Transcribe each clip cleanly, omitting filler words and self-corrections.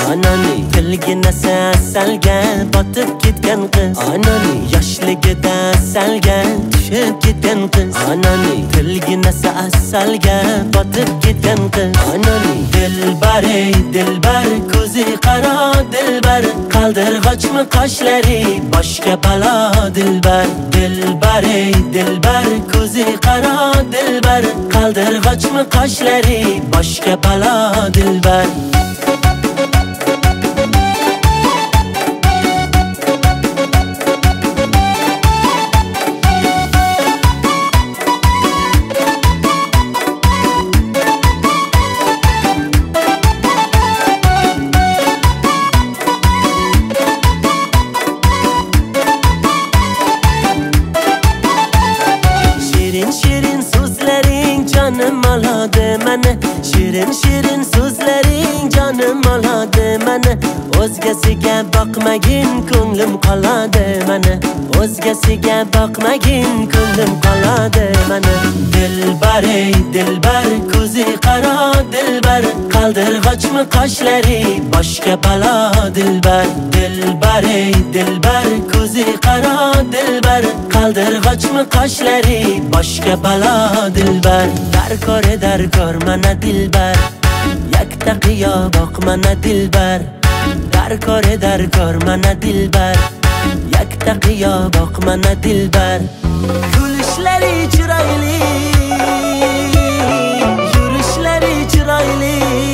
Anani tilgina salga botib ketgan qiz. Anani yoshligida salga tushib ketgan qiz. Anani tilgina salga botib ketgan qiz. Anani dilbar ey dilbar ko'zi qaro dilbar qaldirg'ochmi qoshlari boshga balo dilbar. Dilbar ey dilbar ko'zi qaro dilbar qaldirg'ochmi qoshlari boshga balo dilbar. Shirin so'zlaring jonim oladi meni. Shirin so'zlaring jonim oladi meni. O'zgasiga boqmagin ko'nglim qoladi meni. O'zgasiga boqmagin ko'nglim qoladi meni. Dilbar ey dilbar ko'zi qaro dilbar qaldirg'ochmi qoshlari boshga balo dilbar. Dilbar ey dilbar ko'zi qaro dilbar qaldirg'ochmi qoshlari boshga balo dilbar. Darkor mana dilbar yakta qiyo boq mana dilbar. Darkor mana dilbar yakta qiyo boq mana dilbar. Kulishlari chiroyli yurishlari chiroyli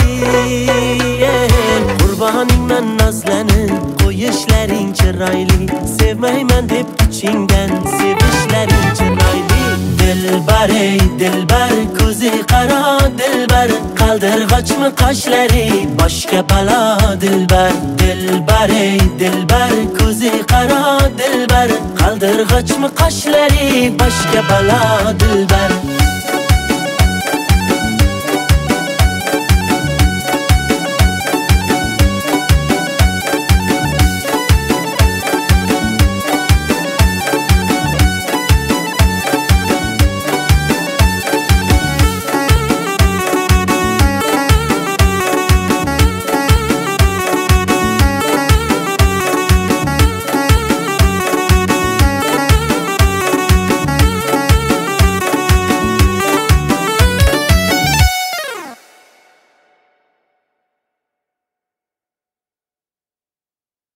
qurboningman nozlanib qo'yishlaring chiroyli. Sevmayman deb ichingdan sevishlaring chiroyli. Dilbar ey dilbar ko'zi qaro dilbar qaldirg'ochmi qoshlari boshga balo dilbar. Dilbar ey dilbar ko'zi qaro dilbar qaldirg'ochmi qoshlari boshga balo dilbar.